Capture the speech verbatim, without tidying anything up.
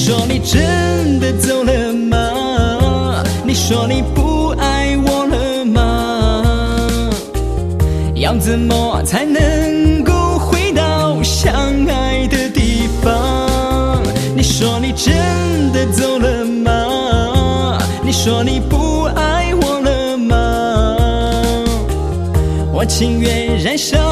说你真的走了吗？你说你不爱我了吗？要怎么才能够回到相爱的地方？你说你真的走了吗？你说你不爱我了吗？我情愿燃烧